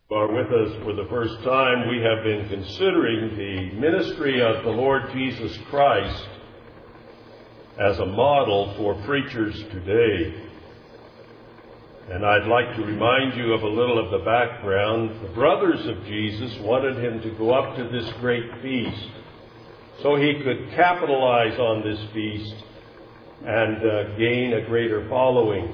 Are with us for the first time, we have been considering the ministry of the Lord Jesus Christ as a model for preachers today. And I'd like to remind you of a little of the background. The brothers of Jesus wanted him to go up to this great feast so he could capitalize on this feast and gain a greater following.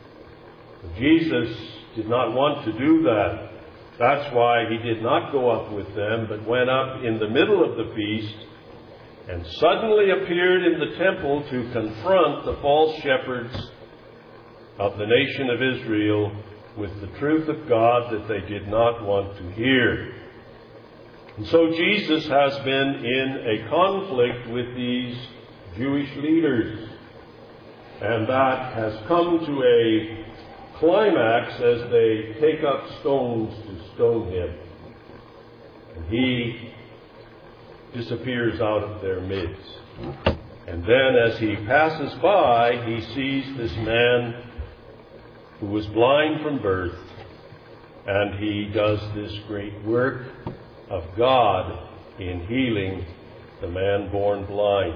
Jesus did not want to do that. That's why he did not go up with them, but went up in the middle of the feast and suddenly appeared in the temple to confront the false shepherds of the nation of Israel with the truth of God that they did not want to hear. And so Jesus has been in a conflict with these Jewish leaders, and that has come to a climax as they take up stones to stone him. And he disappears out of their midst. And then as he passes by, he sees this man who was blind from birth, and he does this great work of God in healing the man born blind.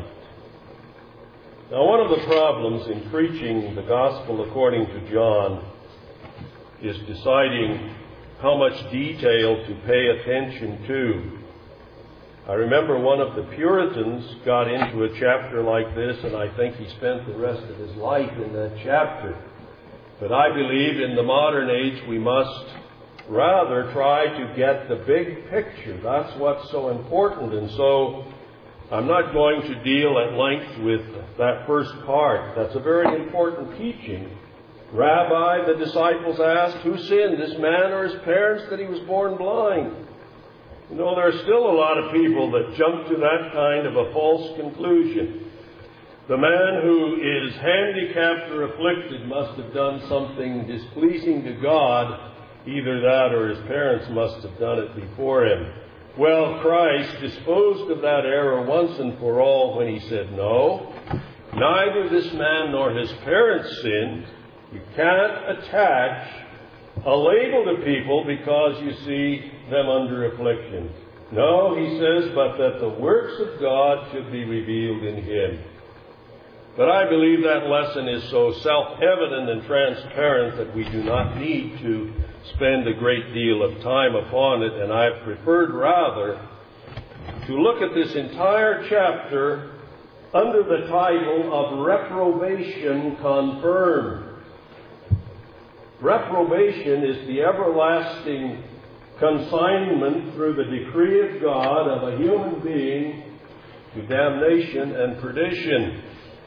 Now, one of the problems in preaching the gospel according to John is deciding how much detail to pay attention to. I remember one of the Puritans got into a chapter like this, and I think he spent the rest of his life in that chapter. But I believe in the modern age we must rather try to get the big picture. That's what's so important. And so I'm not going to deal at length with that first part. That's a very important teaching. Rabbi, the disciples asked, who sinned, this man or his parents, that he was born blind? You know, there are still a lot of people that jump to that kind of a false conclusion. The man who is handicapped or afflicted must have done something displeasing to God. Either that or his parents must have done it before him. Well, Christ disposed of that error once and for all when he said, no, neither this man nor his parents sinned. You can't attach a label to people because you see them under affliction. No, he says, but that the works of God should be revealed in him. But I believe that lesson is so self-evident and transparent that we do not need to spend a great deal of time upon it, and I've preferred rather to look at this entire chapter under the title of Reprobation Confirmed. Reprobation is the everlasting consignment through the decree of God of a human being to damnation and perdition.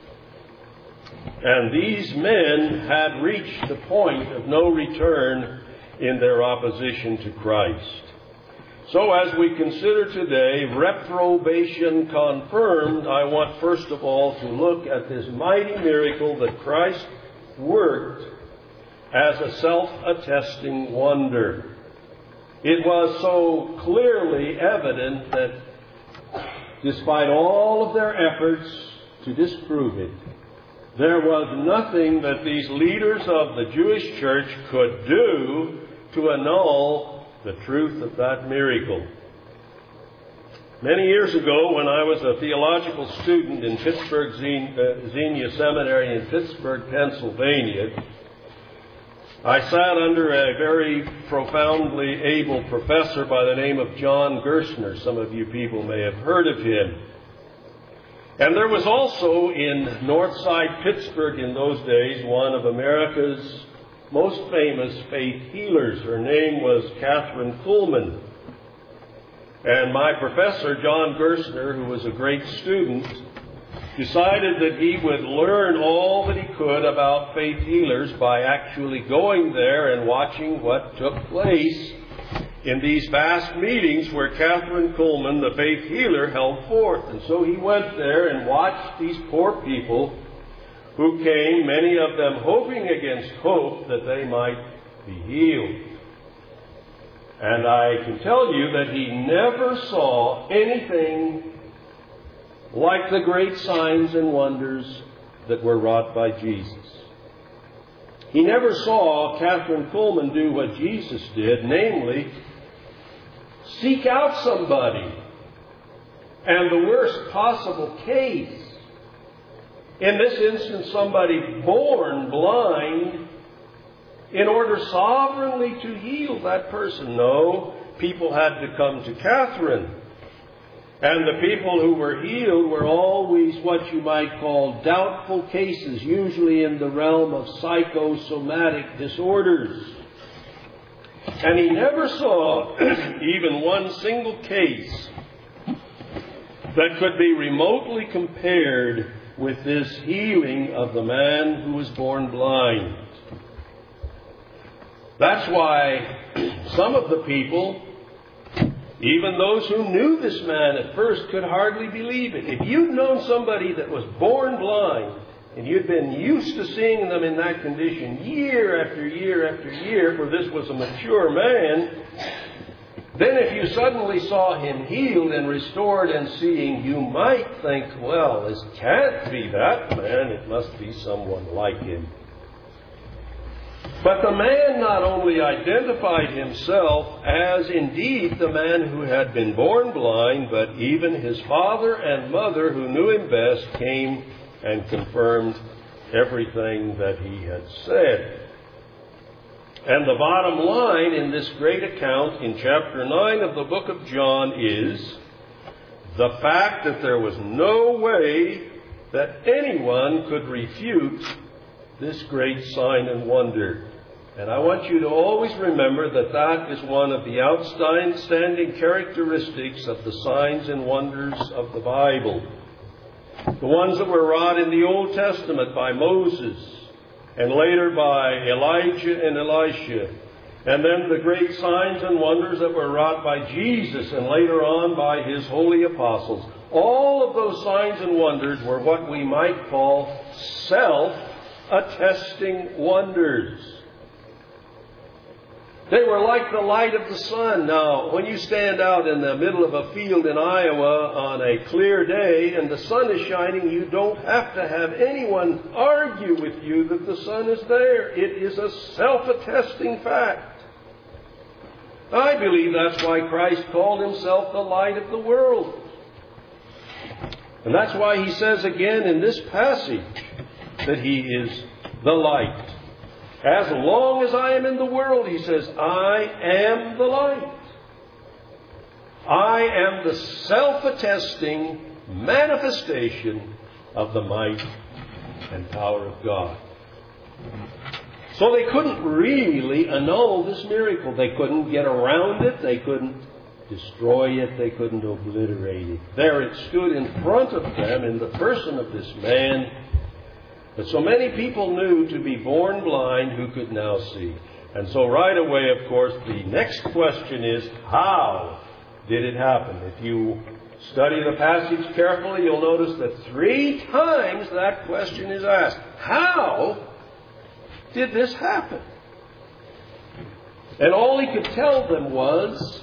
And these men had reached the point of no return in their opposition to Christ. So as we consider today reprobation confirmed, I want first of all to look at this mighty miracle that Christ worked as a self-attesting wonder. It was so clearly evident that despite all of their efforts to disprove it, there was nothing that these leaders of the Jewish church could do to annul the truth of that miracle. Many years ago, when I was a theological student in Pittsburgh Xenia Seminary in Pittsburgh, Pennsylvania, I sat under a very profoundly able professor by the name of John Gerstner. Some of you people may have heard of him. And there was also in Northside Pittsburgh in those days one of America's most famous faith healers. Her name was Catherine Kuhlman. And my professor, John Gerstner, who was a great student, decided that he would learn all that he could about faith healers by actually going there and watching what took place in these vast meetings where Catherine Kuhlman, the faith healer, held forth. And so he went there and watched these poor people who came, many of them hoping against hope that they might be healed. And I can tell you that he never saw anything like the great signs and wonders that were wrought by Jesus. He never saw Catherine Kuhlman do what Jesus did, namely, seek out somebody. And the worst possible case, in this instance, somebody born blind, in order sovereignly to heal that person. No, people had to come to Catherine. And the people who were healed were always what you might call doubtful cases, usually in the realm of psychosomatic disorders. And he never saw even one single case that could be remotely compared with this healing of the man who was born blind. That's why some of the people, even those who knew this man at first, could hardly believe it. If you'd known somebody that was born blind, and you'd been used to seeing them in that condition year after year after year, for this was a mature man, then if you suddenly saw him healed and restored and seeing, you might think, well, this can't be that man, it must be someone like him. But the man not only identified himself as indeed the man who had been born blind, but even his father and mother, who knew him best, came and confirmed everything that he had said. And the bottom line in this great account in chapter 9 of the book of John is the fact that there was no way that anyone could refute this great sign and wonder. And I want you to always remember that that is one of the outstanding characteristics of the signs and wonders of the Bible. The ones that were wrought in the Old Testament by Moses, and later by Elijah and Elisha, and then the great signs and wonders that were wrought by Jesus, and later on by his holy apostles. All of those signs and wonders were what we might call self-attesting wonders. They were like the light of the sun. Now, when you stand out in the middle of a field in Iowa on a clear day and the sun is shining, you don't have to have anyone argue with you that the sun is there. It is a self-attesting fact. I believe that's why Christ called himself the light of the world. And that's why he says again in this passage that he is the light. As long as I am in the world, he says, I am the light. I am the self-attesting manifestation of the might and power of God. So they couldn't really annul this miracle. They couldn't get around it. They couldn't destroy it. They couldn't obliterate it. There it stood in front of them in the person of this man that so many people knew to be born blind who could now see. And so right away, of course, the next question is, how did it happen? If you study the passage carefully, you'll notice that 3 times that question is asked. How did this happen? And all he could tell them was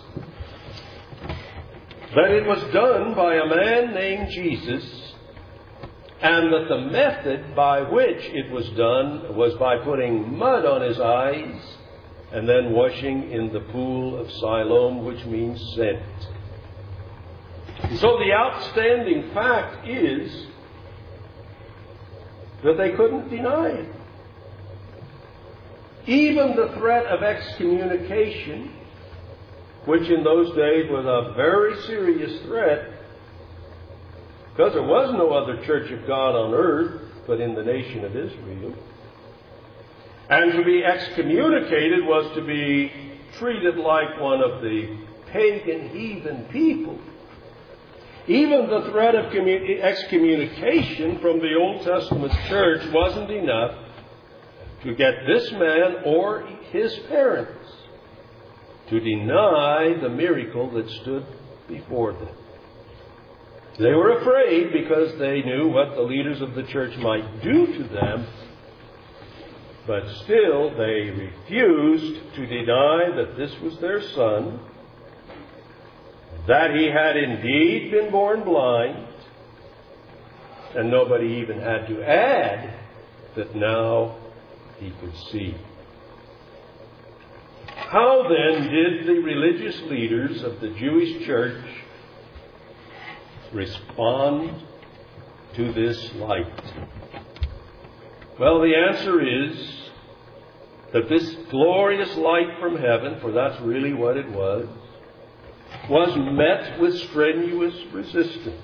that it was done by a man named Jesus, and that the method by which it was done was by putting mud on his eyes and then washing in the pool of Siloam, which means sent. So the outstanding fact is that they couldn't deny it. Even the threat of excommunication, which in those days was a very serious threat, because there was no other church of God on earth but in the nation of Israel. And to be excommunicated was to be treated like one of the pagan heathen people. Even the threat of excommunication from the Old Testament church wasn't enough to get this man or his parents to deny the miracle that stood before them. They were afraid because they knew what the leaders of the church might do to them, but still they refused to deny that this was their son, that he had indeed been born blind, and nobody even had to add that now he could see. How then did the religious leaders of the Jewish church respond to this light? Well, the answer is that this glorious light from heaven, for that's really what it was met with strenuous resistance.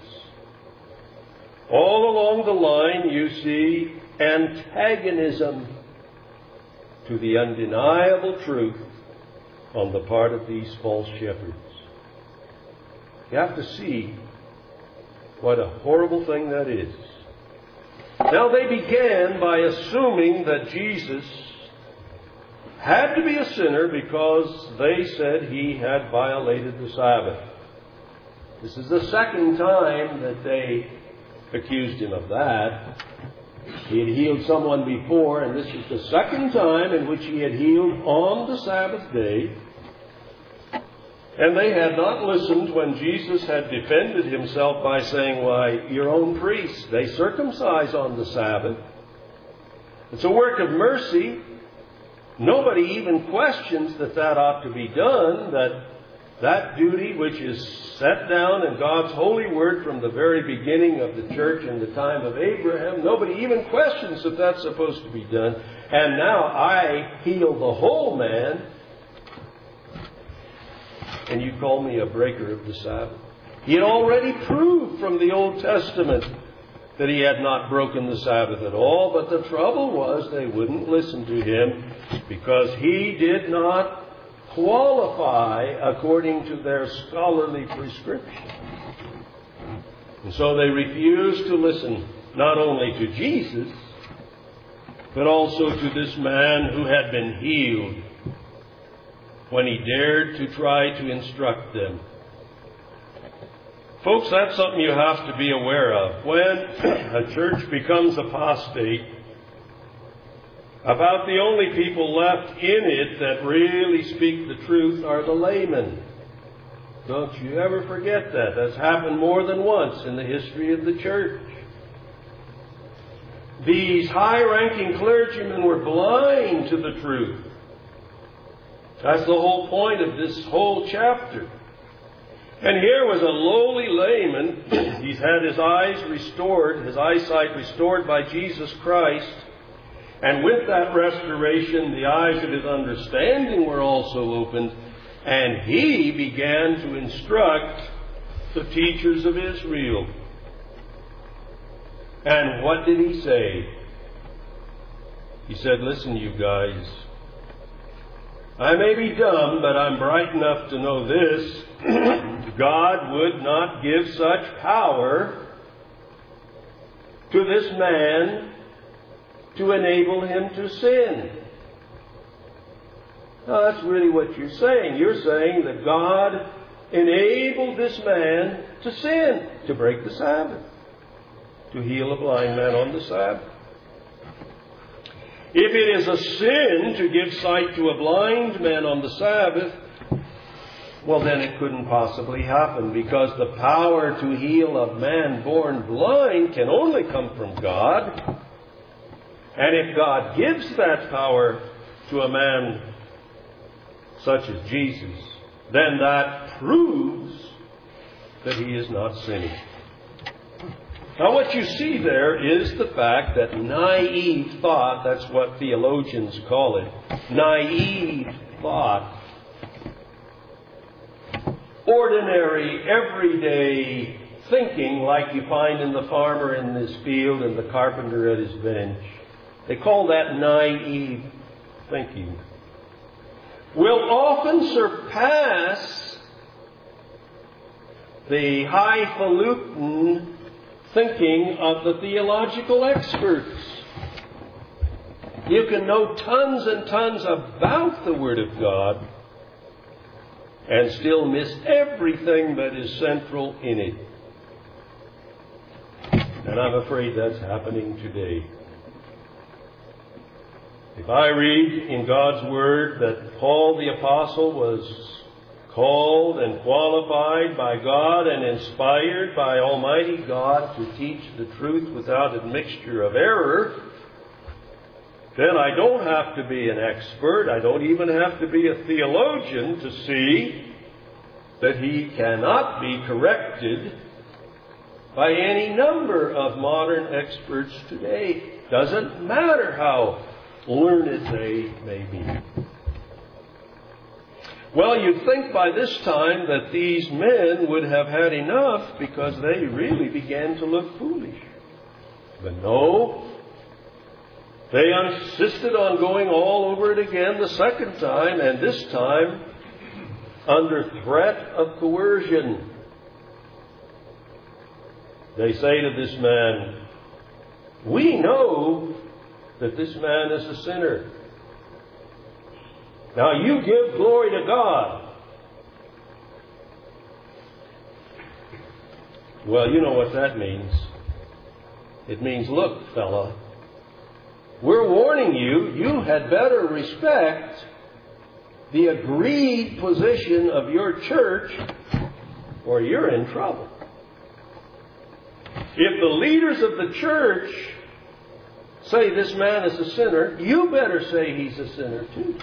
All along the line you see antagonism to the undeniable truth on the part of these false shepherds. You have to see what a horrible thing that is. Now they began by assuming that Jesus had to be a sinner because they said he had violated the Sabbath. This is the second time that they accused him of that. He had healed someone before, and this is the second time in which he had healed on the Sabbath day. And they had not listened when Jesus had defended himself by saying, why, your own priests, they circumcise on the Sabbath. It's a work of mercy. Nobody even questions that ought to be done, that duty which is set down in God's holy word from the very beginning of the church in the time of Abraham. Nobody even questions that that's supposed to be done. And now I heal the whole man, and you call me a breaker of the Sabbath? He had already proved from the Old Testament that he had not broken the Sabbath at all, but the trouble was they wouldn't listen to him because he did not qualify according to their scholarly prescription. And so they refused to listen not only to Jesus, but also to this man who had been healed when he dared to try to instruct them. Folks, that's something you have to be aware of. When a church becomes apostate, about the only people left in it that really speak the truth are the laymen. Don't you ever forget that. That's happened more than once in the history of the church. These high-ranking clergymen were blind to the truth. That's the whole point of this whole chapter. And here was a lowly layman. He's had his eyes restored, his eyesight restored by Jesus Christ. And with that restoration, the eyes of his understanding were also opened. And he began to instruct the teachers of Israel. And what did he say? He said, listen, you guys, I may be dumb, but I'm bright enough to know this. God would not give such power to this man to enable him to sin. Now, that's really what you're saying. You're saying that God enabled this man to sin, to break the Sabbath, to heal a blind man on the Sabbath. If it is a sin to give sight to a blind man on the Sabbath, well, then it couldn't possibly happen, because the power to heal a man born blind can only come from God. And if God gives that power to a man such as Jesus, then that proves that he is not sinning. Now, what you see there is the fact that naive thought, that's what theologians call it, naive thought, ordinary, everyday thinking like you find in the farmer in his field and the carpenter at his bench. They call that naive thinking. Will often surpass the highfalutin thinking of the theological experts. You can know tons and tons about the Word of God and still miss everything that is central in it. And I'm afraid that's happening today. If I read in God's Word that Paul the Apostle was called and qualified by God and inspired by Almighty God to teach the truth without admixture of error, then I don't have to be an expert. I don't even have to be a theologian to see that he cannot be corrected by any number of modern experts today. Doesn't matter how learned they may be. Well, you'd think by this time that these men would have had enough, because they really began to look foolish. But no, they insisted on going all over it again the second time, and this time under threat of coercion. They say to this man, "We know that this man is a sinner. Now you give glory to God." Well, you know what that means. It means, look, fella, we're warning you, you had better respect the agreed position of your church, or you're in trouble. If the leaders of the church say this man is a sinner, you better say he's a sinner too.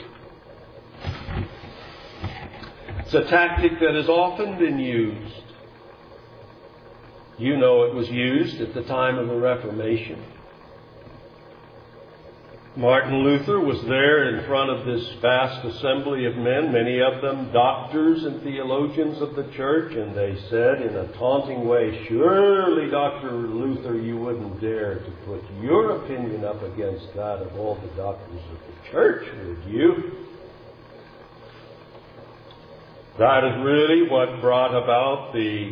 It's a tactic that has often been used. You know it was used at the time of the Reformation. Martin Luther was there in front of this vast assembly of men, many of them doctors and theologians of the church, and they said in a taunting way, "Surely, Dr. Luther, you wouldn't dare to put your opinion up against that of all the doctors of the church, would you?" That is really what brought about the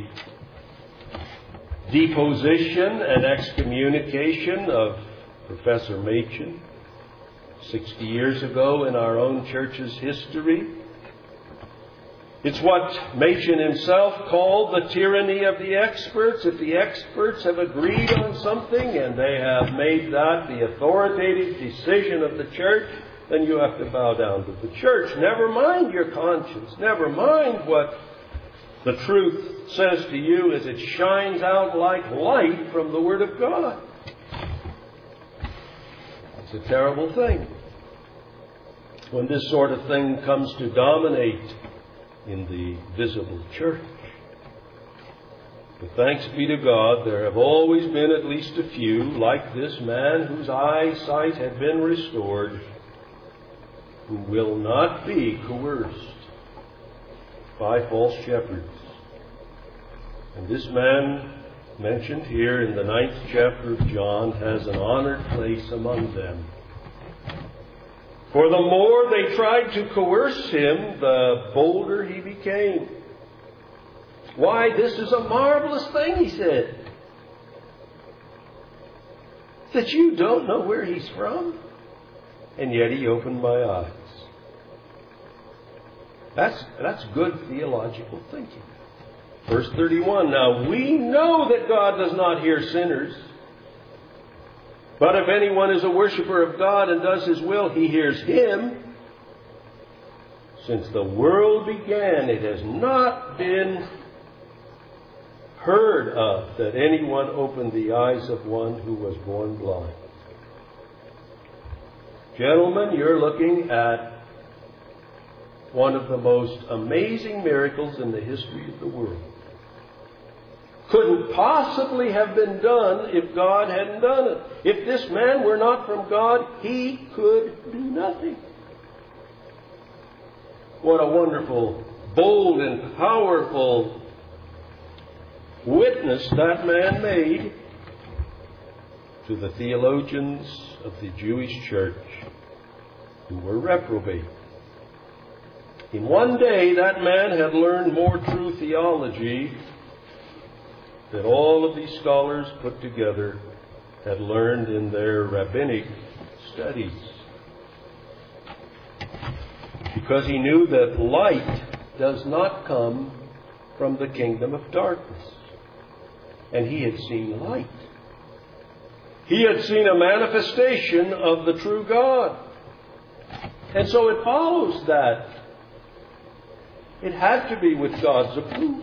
deposition and excommunication of Professor Machen 60 years ago in our own church's history. It's what Machen himself called the tyranny of the experts. If the experts have agreed on something and they have made that the authoritative decision of the church, then you have to bow down to the church. Never mind your conscience. Never mind what the truth says to you as it shines out like light from the Word of God. It's a terrible thing when this sort of thing comes to dominate in the visible church. But thanks be to God, there have always been at least a few, like this man whose eyesight had been restored, who will not be coerced by false shepherds. And this man, mentioned here in the 9th chapter of John, has an honored place among them. For the more they tried to coerce him, the bolder he became. "Why, this is a marvelous thing," he said, "that you don't know where he's from, and yet he opened my eyes." That's good theological thinking. Verse 31, "Now we know that God does not hear sinners. But if anyone is a worshiper of God and does His will, He hears him. Since the world began, it has not been heard of that anyone opened the eyes of one who was born blind." Gentlemen, you're looking at one of the most amazing miracles in the history of the world. Couldn't possibly have been done if God hadn't done it. If this man were not from God, he could do nothing. What a wonderful, bold, and powerful witness that man made to the theologians of the Jewish church who were reprobate. In one day, that man had learned more true theology than all of these scholars put together had learned in their rabbinic studies. Because he knew that light does not come from the kingdom of darkness. And he had seen light. He had seen a manifestation of the true God. And so it follows that it had to be with God's approval.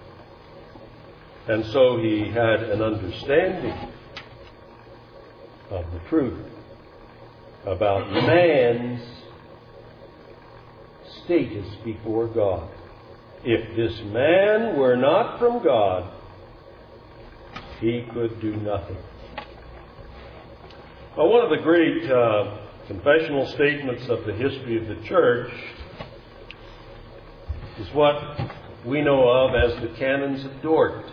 And so he had an understanding of the truth about man's status before God. If this man were not from God, he could do nothing. Well, one of the great confessional statements of the history of the church is what we know of as the Canons of Dort.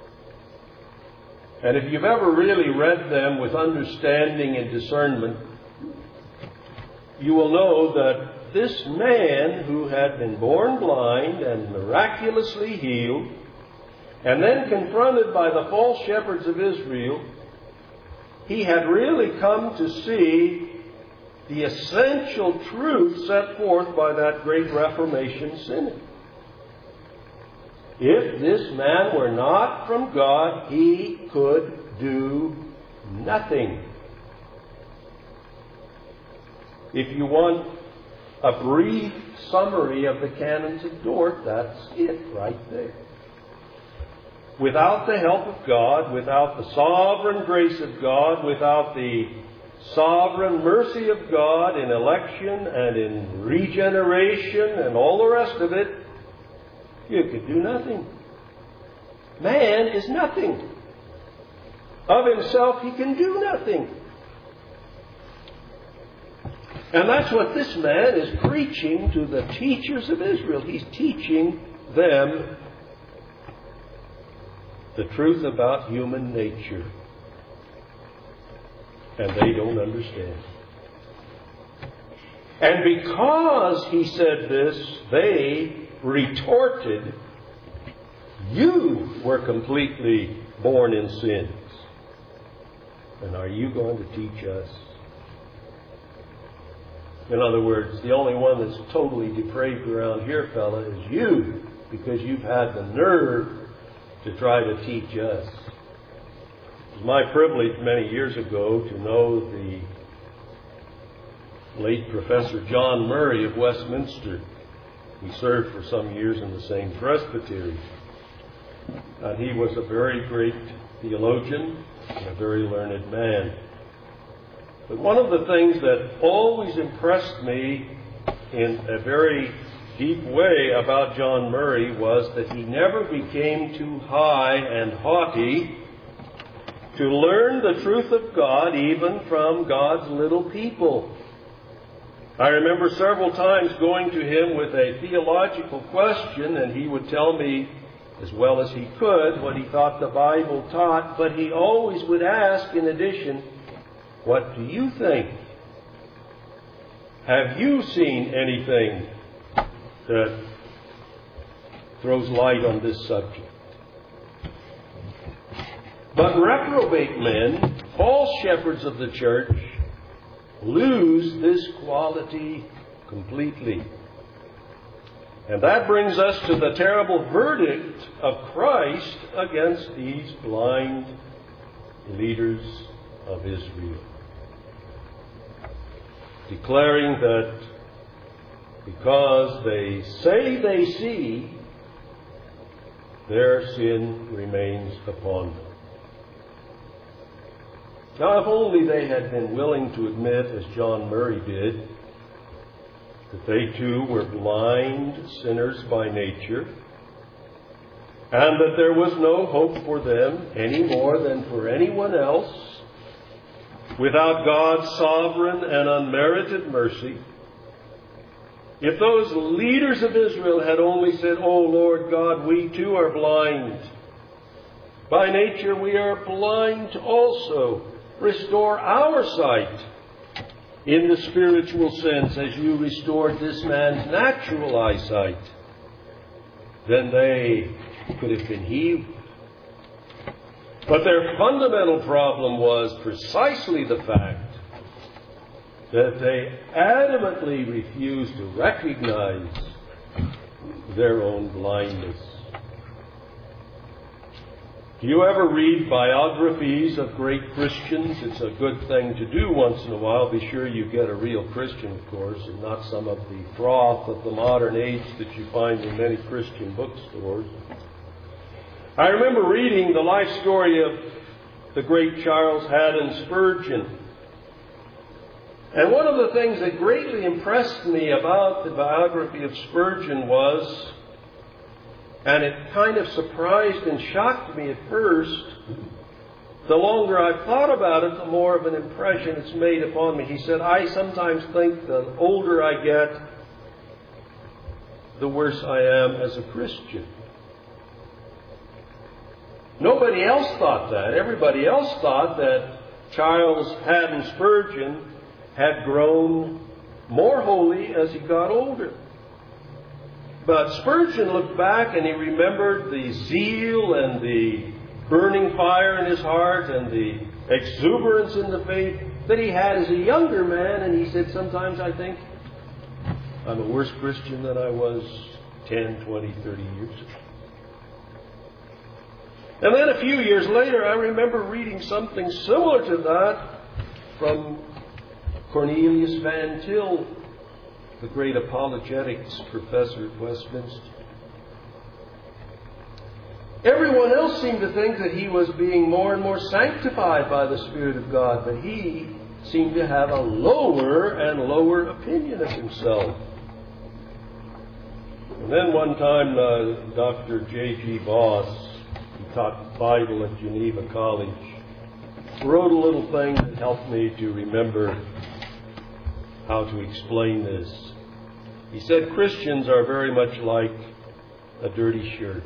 And if you've ever really read them with understanding and discernment, you will know that this man who had been born blind and miraculously healed, and then confronted by the false shepherds of Israel, he had really come to see the essential truth set forth by that great Reformation synod. If this man were not from God, he could do nothing. If you want a brief summary of the Canons of Dort, that's it right there. Without the help of God, without the sovereign grace of God, without the sovereign mercy of God in election and in regeneration and all the rest of it, you could do nothing. Man is nothing. Of himself, he can do nothing. And that's what this man is preaching to the teachers of Israel. He's teaching them the truth about human nature. And they don't understand. And because he said this, they retorted, "You were completely born in sins. And are you going to teach us?" In other words, the only one that's totally depraved around here, fella, is you, because you've had the nerve to try to teach us. It was my privilege many years ago to know the late Professor John Murray of Westminster. He served for some years in the same presbytery. And he was a very great theologian and a very learned man. But one of the things that always impressed me in a very deep way about John Murray was that he never became too high and haughty to learn the truth of God even from God's little people. I remember several times going to him with a theological question, and he would tell me as well as he could what he thought the Bible taught, but he always would ask in addition, "What do you think? Have you seen anything that throws light on this subject?" But reprobate men, false shepherds of the church, lose this quality completely. And that brings us to the terrible verdict of Christ against these blind leaders of Israel, declaring that because they say they see, their sin remains upon them. Now, if only they had been willing to admit, as John Murray did, that they too were blind sinners by nature, and that there was no hope for them any more than for anyone else without God's sovereign and unmerited mercy. If those leaders of Israel had only said, "Oh Lord God, we too are blind. By nature we are blind also. Restore our sight in the spiritual sense as you restored this man's natural eyesight," then they could have been healed. But their fundamental problem was precisely the fact that they adamantly refused to recognize their own blindness. Do you ever read biographies of great Christians? It's a good thing to do once in a while. Be sure you get a real Christian, of course, and not some of the froth of the modern age that you find in many Christian bookstores. I remember reading the life story of the great Charles Haddon Spurgeon. And one of the things that greatly impressed me about the biography of Spurgeon was, and it kind of surprised and shocked me at first, the longer I've thought about it, the more of an impression it's made upon me. He said, I sometimes think the older I get, the worse I am as a Christian. Nobody else thought that. Everybody else thought that Charles Haddon Spurgeon had grown more holy as he got older. But Spurgeon looked back and he remembered the zeal and the burning fire in his heart and the exuberance in the faith that he had as a younger man. And he said, sometimes I think I'm a worse Christian than I was 10, 20, 30 years ago. And then a few years later, I remember reading something similar to that from Cornelius Van Til, the great apologetics professor at Westminster. Everyone else seemed to think that he was being more and more sanctified by the Spirit of God, but he seemed to have a lower and lower opinion of himself. And then one time, Dr. J.G. Voss, who taught Bible at Geneva College, wrote a little thing that helped me to remember how to explain this. He said, Christians are very much like a dirty shirt.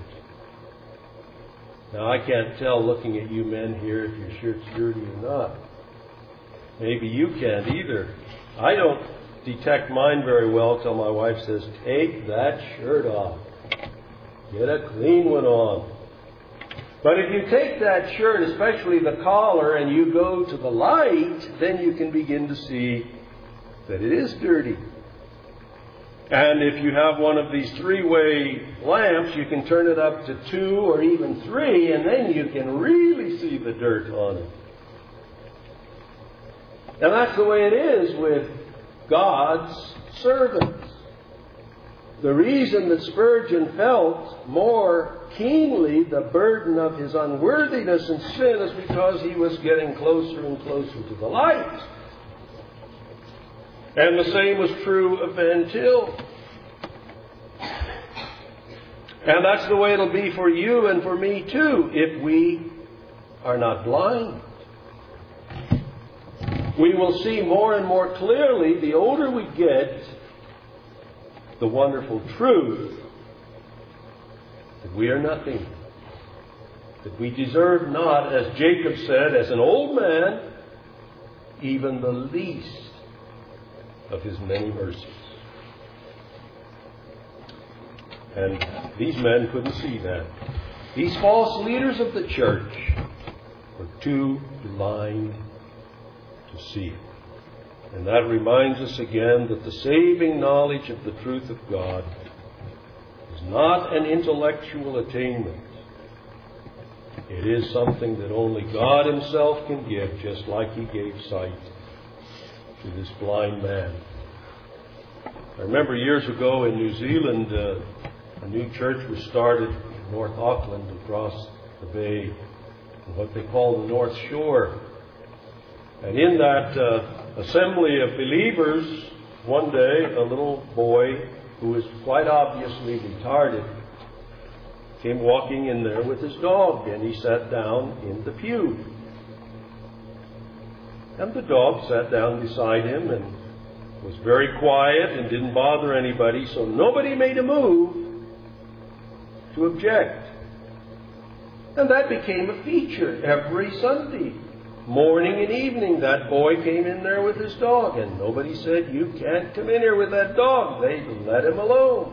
Now, I can't tell looking at you men here if your shirt's dirty or not. Maybe you can't either. I don't detect mine very well till my wife says, take that shirt off. Get a clean one on. But if you take that shirt, especially the collar, and you go to the light, then you can begin to see that it is dirty. And if you have one of these three-way lamps, you can turn it up to 2 or even 3, and then you can really see the dirt on it. And that's the way it is with God's servants. The reason that Spurgeon felt more keenly the burden of his unworthiness and sin is because he was getting closer and closer to the light. And the same was true of Van Til. And that's the way it'll be for you and for me too, if we are not blind. We will see more and more clearly, the older we get, the wonderful truth that we are nothing, that we deserve not, as Jacob said, as an old man, even the least of his many mercies. And these men couldn't see that. These false leaders of the church were too blind to see it. And that reminds us again that the saving knowledge of the truth of God is not an intellectual attainment. It is something that only God Himself can give, just like He gave sight to this blind man. I remember years ago in New Zealand, a new church was started in North Auckland across the bay, in what they call the North Shore. And in that assembly of believers, one day a little boy who was quite obviously retarded came walking in there with his dog, and he sat down in the pew. And the dog sat down beside him and was very quiet and didn't bother anybody, so nobody made a move to object. And that became a feature every Sunday. Morning and evening, that boy came in there with his dog, and nobody said, you can't come in here with that dog. They let him alone.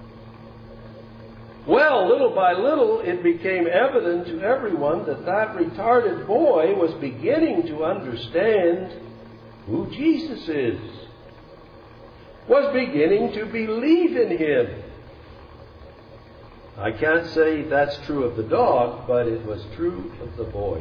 Well, little by little, it became evident to everyone that that retarded boy was beginning to understand who Jesus is, was beginning to believe in Him. I can't say that's true of the dog, but it was true of the boy.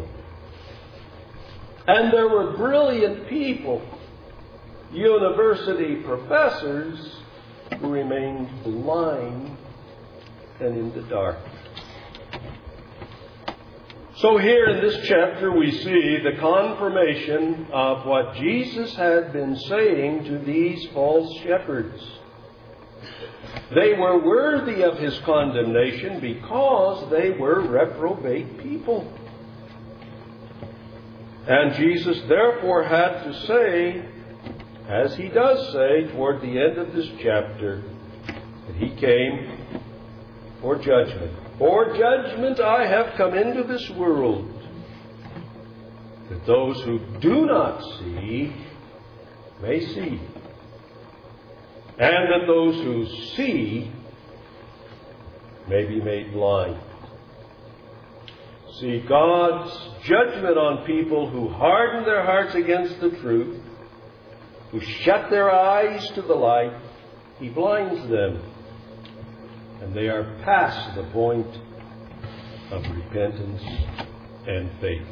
And there were brilliant people, university professors, who remained blind and in the dark. So here in this chapter we see the confirmation of what Jesus had been saying to these false shepherds. They were worthy of his condemnation because they were reprobate people. And Jesus therefore had to say, as he does say toward the end of this chapter, that he came for judgment. For judgment I have come into this world, that those who do not see may see, and that those who see may be made blind. See, God's judgment on people who harden their hearts against the truth, who shut their eyes to the light, he blinds them, and they are past the point of repentance and faith.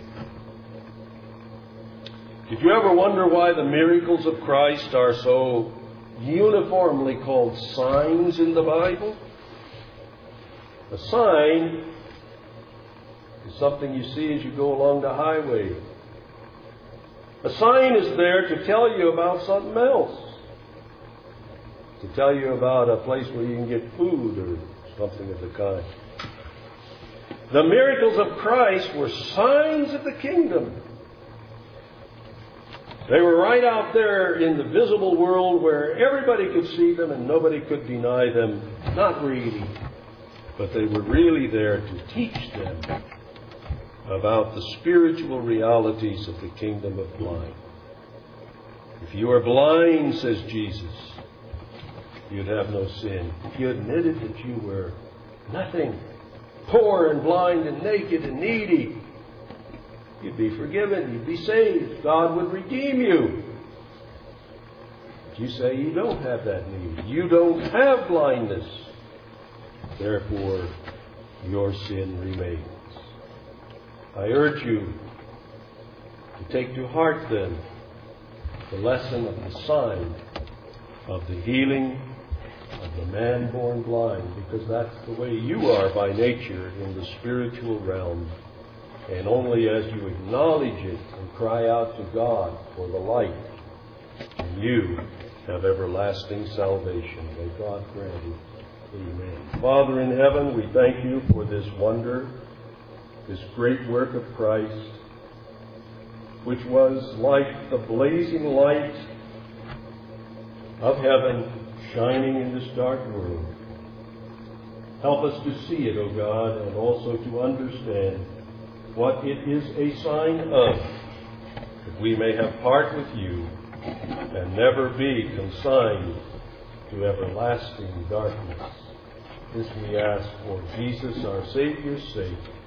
Did you ever wonder why the miracles of Christ are so uniformly called signs in the Bible? A sign is something you see as you go along the highway. A sign is there to tell you about something else. To tell you about a place where you can get food or something of the kind. The miracles of Christ were signs of the kingdom. They were right out there in the visible world where everybody could see them and nobody could deny them. Not really. But they were really there to teach them about the spiritual realities of the kingdom of blind. If you are blind, says Jesus, you'd have no sin. If you admitted that you were nothing, poor and blind and naked and needy, you'd be forgiven. You'd be saved. God would redeem you. But you say you don't have that need. You don't have blindness. Therefore, your sin remains. I urge you to take to heart then the lesson of the sign of the healing of the man born blind, because that's the way you are by nature in the spiritual realm. And only as you acknowledge it and cry out to God for the light, you have everlasting salvation. May God grant it. Amen. Father in heaven, we thank you for this wonder, this great work of Christ, which was like the blazing light of heaven shining in this dark world. Help us to see it, O God, and also to understand what it is a sign of, that we may have part with you and never be consigned to everlasting darkness. This we ask for Jesus, our Savior's sake.